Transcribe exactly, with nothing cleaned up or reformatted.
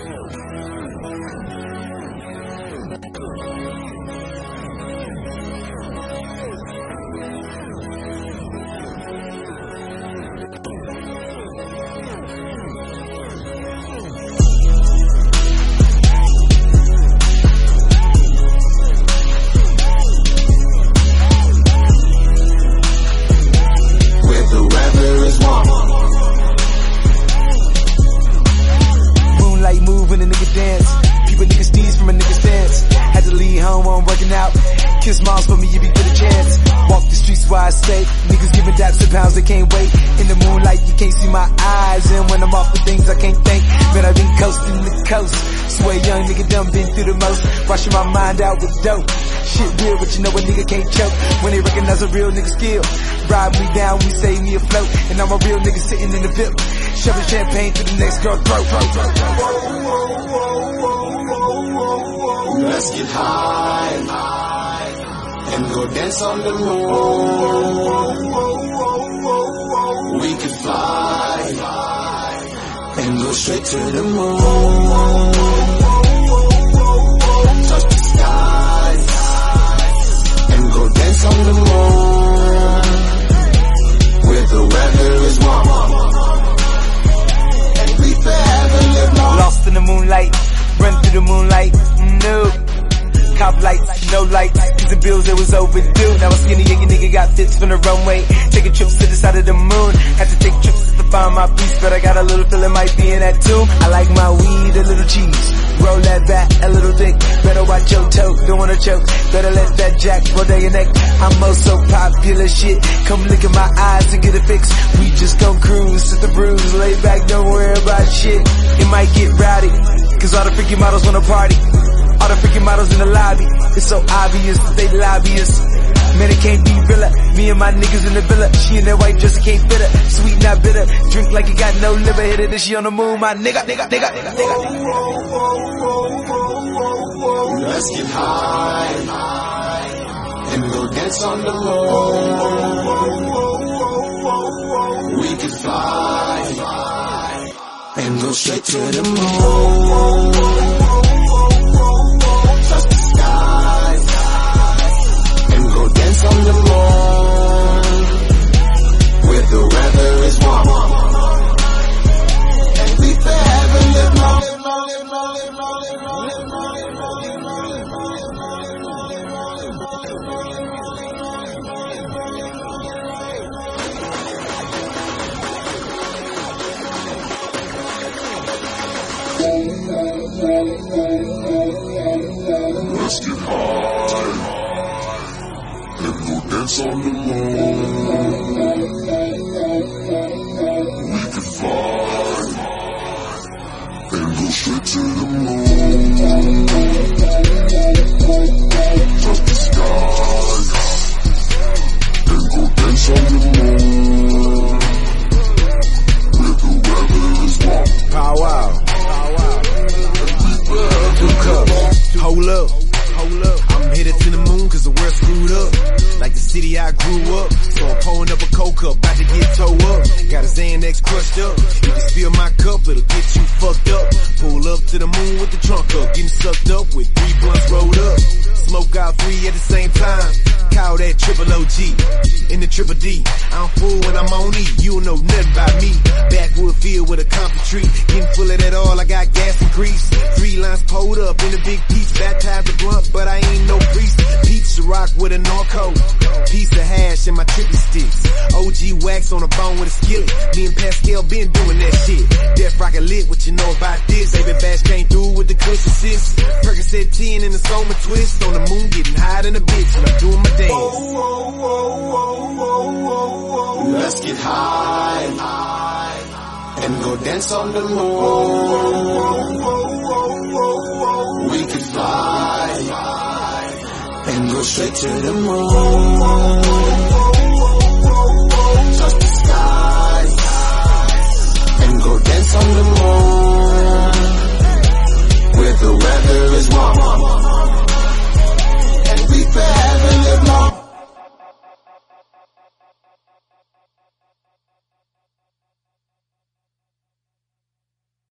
Kiss moms for me if you get a chance. Walk the streets where I stay. Niggas giving daps to pounds, they can't wait. In the moonlight, you can't see my eyes. And when I'm off the things I can't think, man, I've been coasting the coast. Swear young nigga done been through the most. Washing my mind out with dope. Shit real, but you know a nigga can't choke when they recognize a real nigga skill. Ride me down, we stay me afloat. And I'm a real nigga sitting in the V I P, shoving champagne to the next girl throat. Let's get high, high and go dance on the moon. We could fly, fly and go straight to the moon. Touch the sky and go dance on the moon, where the weather is warm and we forever live long. Lost in the moonlight, run through the moonlight, no. Cop lights, no lights, cause the bills, it was overdue. Now I'm skinny, yeah, your nigga got fits from the runway. Taking trips to the side of the moon. Had to take trips to find my peace, but I got a little feeling might be in that too. I like my weed, a little cheese. Roll that back, a little dick. Better watch your toe, don't wanna choke. Better let that jack roll down your neck. I'm oh so popular shit. Come look at my eyes and get a fix. We just gon' cruise, sit the bruise, lay back, don't worry about shit. It might get rowdy, cause all the freaky models wanna party. All the freaking models in the lobby, it's so obvious that they lobbyists. Man, it can't be realer. Me and my niggas in the villa. She in that white dress, it can't fit her. Sweet, not bitter. Drink like you got no liver. Hit it, and she on the moon, my nigga, nigga, nigga, nigga, nigga. Let's get high, high and go dance on the moon. We can fly, fly and go straight to the moon. Dance on the moon, where the weather is warm and we forever live long. Let's get high and go dance on the moon. We can fly and go straight to the moon. Touch the sky and go dance on the moon, where the weather is warm. Pow wow, pow wow. Two cups, hold up, hold up. I'm headed to the moon cause the world's screwed up. Like the city I grew up, so I'm pouring up a coke up, about to get towed up. Got a Xanax crushed up, if you spill my cup, it'll get you fucked up. Pull up to the moon with the trunk up, getting sucked up with three blunts rolled up. Smoke out three at the same time, call that triple O G. In the triple D, I'm full when I'm on E, you don't know nothing about me. Backwood field with a comfort tree, getting full of that all, I got gas and grease. Three lines pulled up in a big piece, baptized a blunt, but I ain't no priest. Pizza rock with a Norco, piece of hash in my trippy sticks. O G wax on a bone with a skillet, me and Pascal been doing that shit. Death Rocket lit, what you know about this? Baby Bash came through with the kush assist. Percocet ten in the Soma twist, on the moon getting high than a bitch, and I'm doing my dance. Let's get high, high and go dance on the moon. We can fly, fly and go straight to the moon. Touch the sky and go dance on the moon.